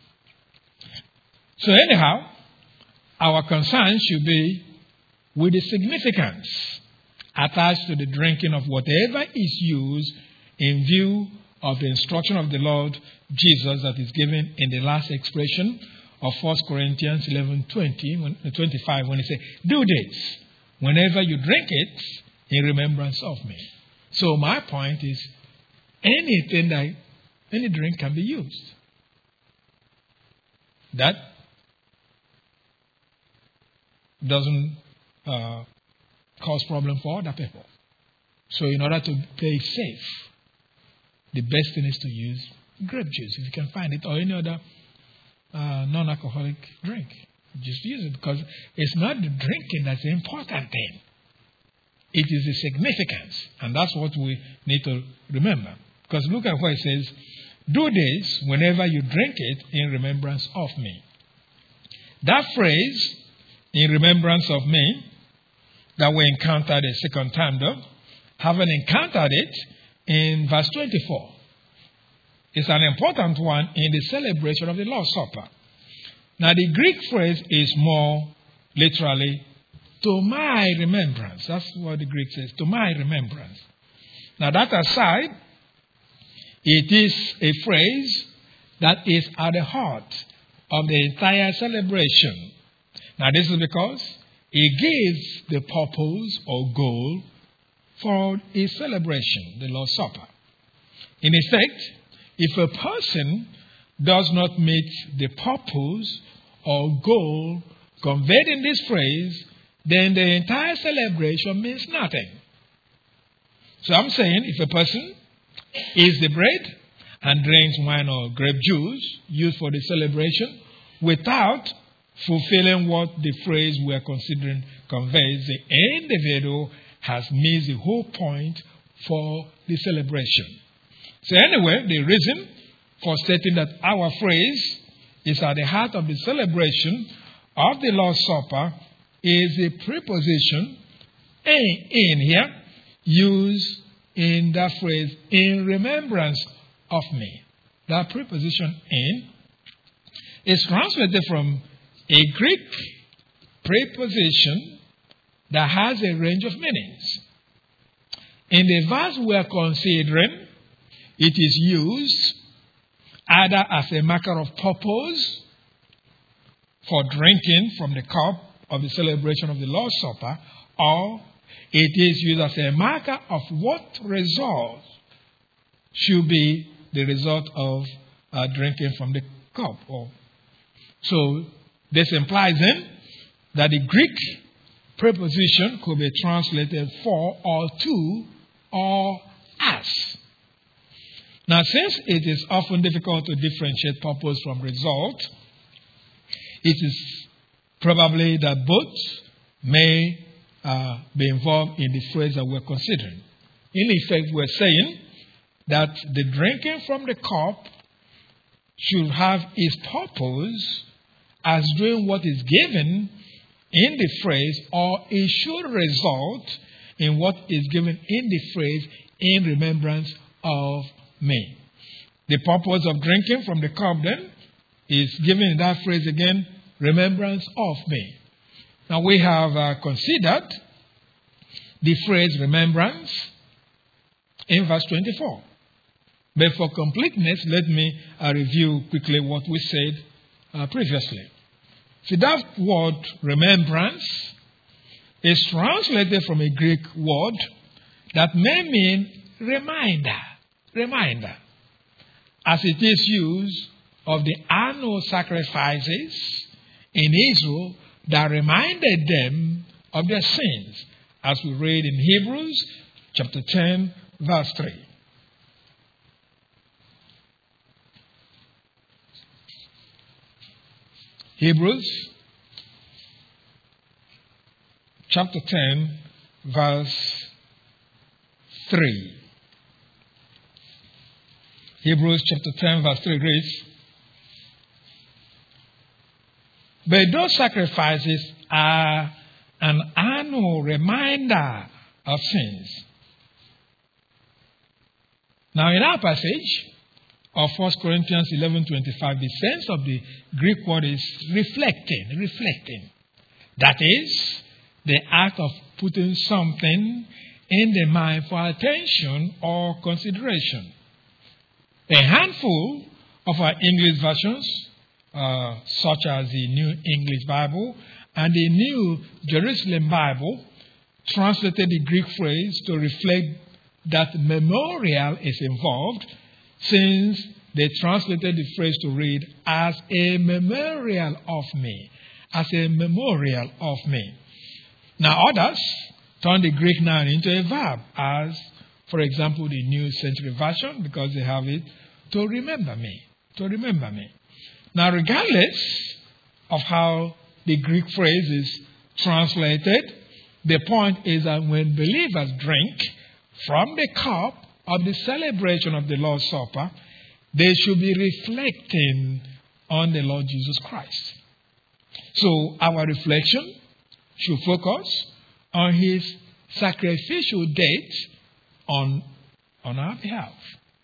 So anyhow, our concern should be with the significance attached to the drinking of whatever is used in view of the instruction of the Lord Jesus that is given in the last expression of First Corinthians eleven twenty, when, twenty-five, when he said, do this whenever you drink it in remembrance of me. So my point is, anything that, any drink can be used. That doesn't uh, cause problem for other people. So in order to play safe, the best thing is to use grape juice, if you can find it, or any other uh, non-alcoholic drink. Just use it, because it's not the drinking that's the important thing. It is the significance, and that's what we need to remember. Because look at what it says, do this whenever you drink it in remembrance of me. That phrase, in remembrance of me, that we encountered a second time though, haven't encountered it in verse twenty-four. It's an important one in the celebration of the Lord's Supper. Now the Greek phrase is more literally, to my remembrance. That's what the Greek says, to my remembrance. Now that aside, it is a phrase that is at the heart of the entire celebration. Now this is because it gives the purpose or goal for a celebration, the Lord's Supper. In effect, if a person does not meet the purpose or goal conveyed in this phrase, then the entire celebration means nothing. So I'm saying, if a person eats the bread and drinks wine or grape juice used for the celebration without fulfilling what the phrase we are considering conveys, the individual has missed the whole point for the celebration. So anyway, the reason for stating that our phrase is at the heart of the celebration of the Lord's Supper is a preposition in, in here used in that phrase, in remembrance of me. That preposition in is translated from a Greek preposition that has a range of meanings. In the verse we are considering, it is used either as a marker of purpose for drinking from the cup of the celebration of the Lord's Supper, or it is used as a marker of what result should be the result of uh, drinking from the cup. Or, so this implies then that the Greek preposition could be translated for or to or as. Now, since it is often difficult to differentiate purpose from result, it is probably that both may uh, be involved in the phrase that we're considering. In effect, we're saying that the drinking from the cup should have its purpose as doing what is given in the phrase, or it should result in what is given in the phrase, in remembrance of me. The purpose of drinking from the cup then is given in that phrase again, remembrance of me. Now we have uh, considered the phrase remembrance in verse twenty-four. But for completeness, let me uh, review quickly what we said uh, previously. See, that word remembrance is translated from a Greek word that may mean reminder. Reminder. As it is used of the annual sacrifices in Israel that reminded them of their sins as we read in Hebrews chapter ten, verse three. Hebrews chapter ten, verse three. Hebrews chapter ten, verse three reads, "But those sacrifices are an annual reminder of sins." Now, in our passage of First Corinthians eleven twenty-five, the sense of the Greek word is reflecting, reflecting. That is, the act of putting something in the mind for attention or consideration. A handful of our English versions, uh, such as the New English Bible and the New Jerusalem Bible, translated the Greek phrase to reflect that memorial is involved, since they translated the phrase to read as a memorial of me, as a memorial of me. Now others turn the Greek noun into a verb, as, for example, the New Century Version, because they have it to remember me, to remember me. Now, regardless of how the Greek phrase is translated, the point is that when believers drink from the cup of the celebration of the Lord's Supper, they should be reflecting on the Lord Jesus Christ. So our reflection should focus on his sacrificial death on, on our behalf.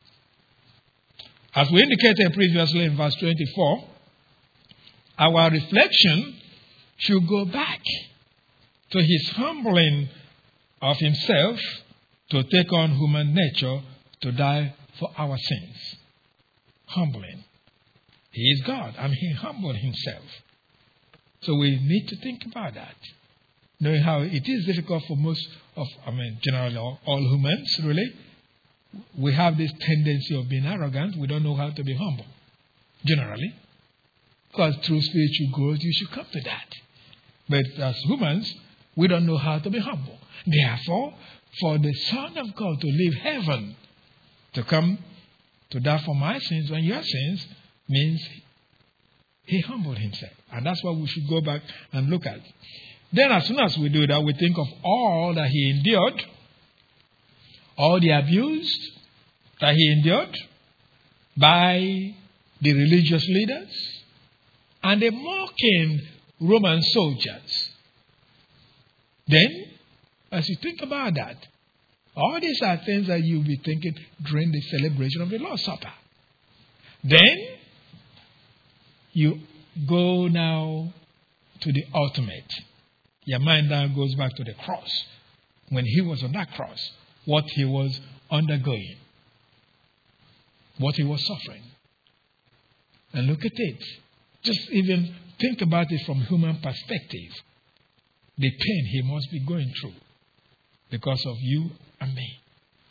As we indicated previously in verse twenty-four, our reflection should go back to his humbling of himself to take on human nature to die for our sins. Humbling. He is God and he humbled himself. So we need to think about that. Knowing how it is difficult for most of, I mean, generally all, all humans, really. We have this tendency of being arrogant. We don't know how to be humble, generally. Because through spiritual growth, you should come to that. But as humans, we don't know how to be humble. Therefore, for the Son of God to leave heaven to come to die for my sins and your sins means he humbled himself. And that's what we should go back and look at. Then as soon as we do that, we think of all that he endured, all the abuse that he endured by the religious leaders and the mocking Roman soldiers. Then, as you think about that, all these are things that you'll be thinking during the celebration of the Lord's Supper. Then, you go now to the ultimate. Your mind now goes back to the cross. When he was on that cross, what he was undergoing, what he was suffering. And look at it. Just even think about it from human perspective. The pain he must be going through because of you and me.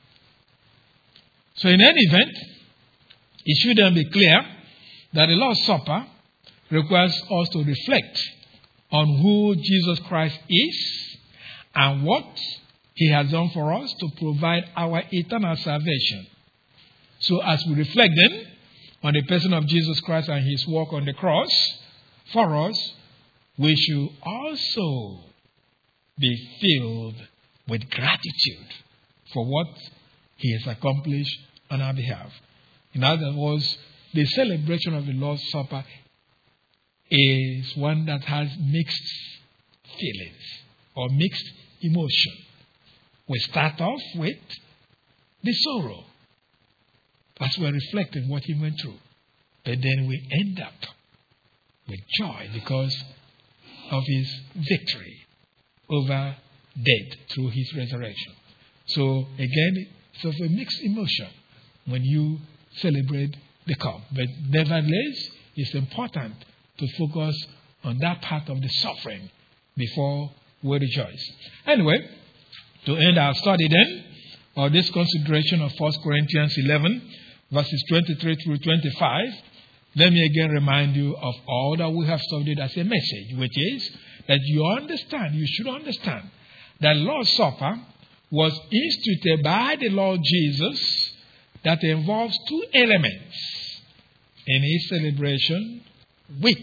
So in any event, it should then be clear that the Lord's Supper requires us to reflect on who Jesus Christ is and what he has done for us to provide our eternal salvation. So as we reflect then on the person of Jesus Christ and his work on the cross for us, we should also be filled with gratitude for what he has accomplished on our behalf. In other words, the celebration of the Lord's Supper is one that has mixed feelings or mixed emotion. We start off with the sorrow as we're reflecting what he went through. But then we end up with joy because of his victory over death through his resurrection. So again, it's of a mixed emotion when you celebrate the cup. But nevertheless, it's important to focus on that part of the suffering before we rejoice. Anyway, to end our study then, or this consideration of First Corinthians eleven, verses twenty-three through twenty-five, let me again remind you of all that we have studied as a message, which is that you understand, you should understand, the Lord's Supper was instituted by the Lord Jesus that involves two elements in his celebration with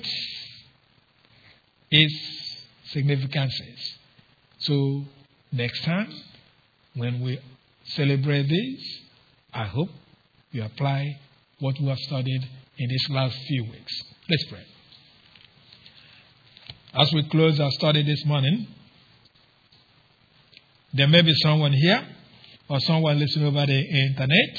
its significances. So next time when we celebrate this, I hope you apply what we have studied in these last few weeks. Let's pray. As we close our study this morning, there may be someone here or someone listening over the internet.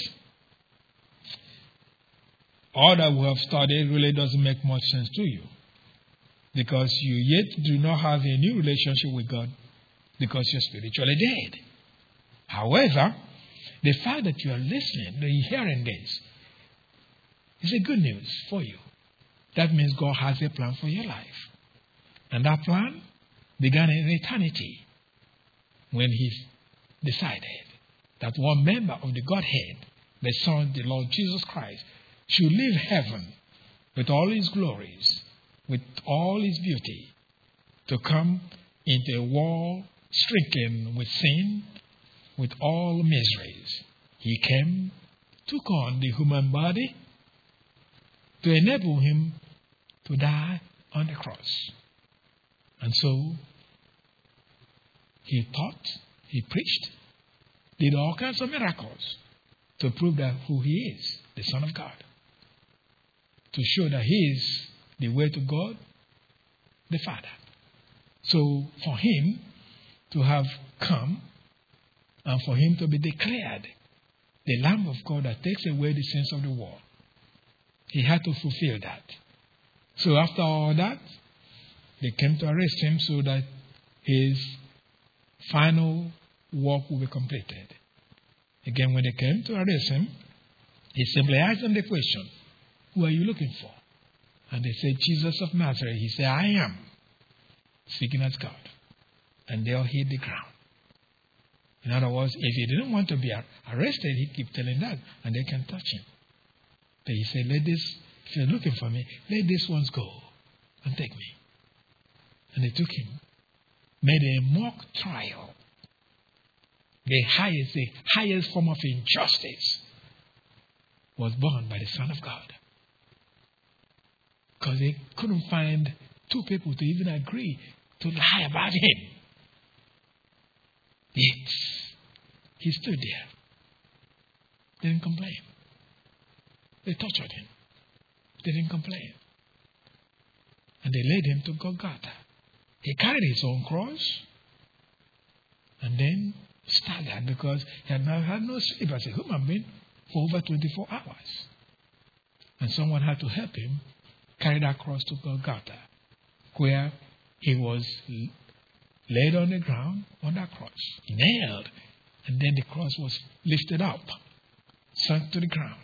All that we have studied really doesn't make much sense to you because you yet do not have a new relationship with God because you're spiritually dead. However, the fact that you are listening, that you're hearing this, is a good news for you. That means God has a plan for your life. And that plan began in eternity when he decided that one member of the Godhead, the Son, the Lord Jesus Christ, should leave heaven with all his glories, with all his beauty, to come into a world stricken with sin, with all miseries. He came, took on the human body to enable him to die on the cross. And so, he taught, he preached, did all kinds of miracles to prove that who he is, the Son of God. To show that he is the way to God, the Father. So, for him to have come and for him to be declared the Lamb of God that takes away the sins of the world, he had to fulfill that. So, after all that, they came to arrest him so that his final work will be completed. Again, when they came to arrest him, he simply asked them the question, who are you looking for? And they said, Jesus of Nazareth. He said, I am, speaking as God. And they all hit the ground. In other words, if he didn't want to be arrested, he'd keep telling that, and they can touch him. But he said, let this, if you're looking for me, let these ones go and take me. And they took him, made a mock trial, the highest, the highest form of injustice was borne by the Son of God. Because they couldn't find two people to even agree to lie about him. Yet, he stood there. They didn't complain. They tortured him. They didn't complain. And they led him to Golgotha. He carried his own cross and then staggered because he had not had no sleep as a human being for over twenty-four hours. And someone had to help him carry that cross to Golgotha, where he was laid on the ground on that cross, nailed, and then the cross was lifted up, sunk to the ground.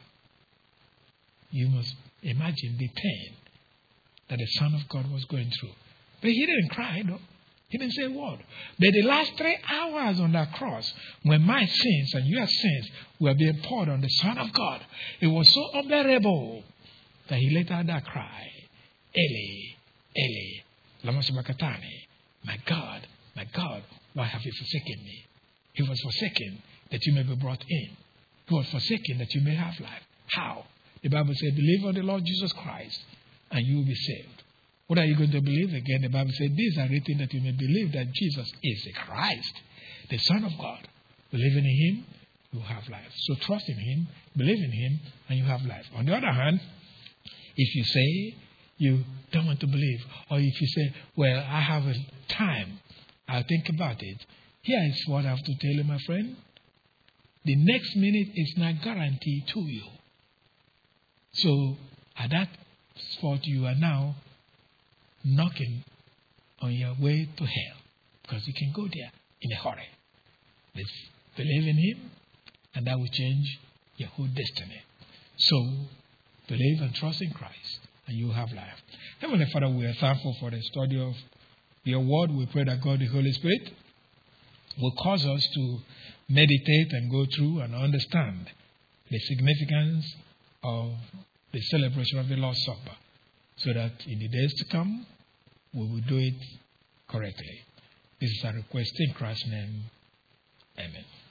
You must imagine the pain that the Son of God was going through. But he didn't cry, though. He didn't say a word. But the last three hours on that cross, when my sins and your sins were being poured on the Son of God, it was so unbearable that he let out that cry, Eli, Eli, lama sabachthani, my God, my God, why have you forsaken me? He was forsaken that you may be brought in. He was forsaken that you may have life. How? The Bible says, believe on the Lord Jesus Christ and you will be saved. What are you going to believe again? The Bible says, these are written that you may believe that Jesus is the Christ, the Son of God. Believing in him, you have life. So trust in him, believe in him, and you have life. On the other hand, if you say you don't want to believe, or if you say, well, I have a time, I'll think about it. Here is what I have to tell you, my friend. The next minute is not guaranteed to you. So at that spot, you are now knocking on your way to hell, because you can go there in a hurry. Let's believe in him, and that will change your whole destiny. So believe and trust in Christ, and you have life. Heavenly Father, we are thankful for the study of your word. We pray that God, the Holy Spirit, will cause us to meditate and go through and understand the significance of the celebration of the Lord's Supper, so that in the days to come, we will do it correctly. This is a request in Christ's name. Amen.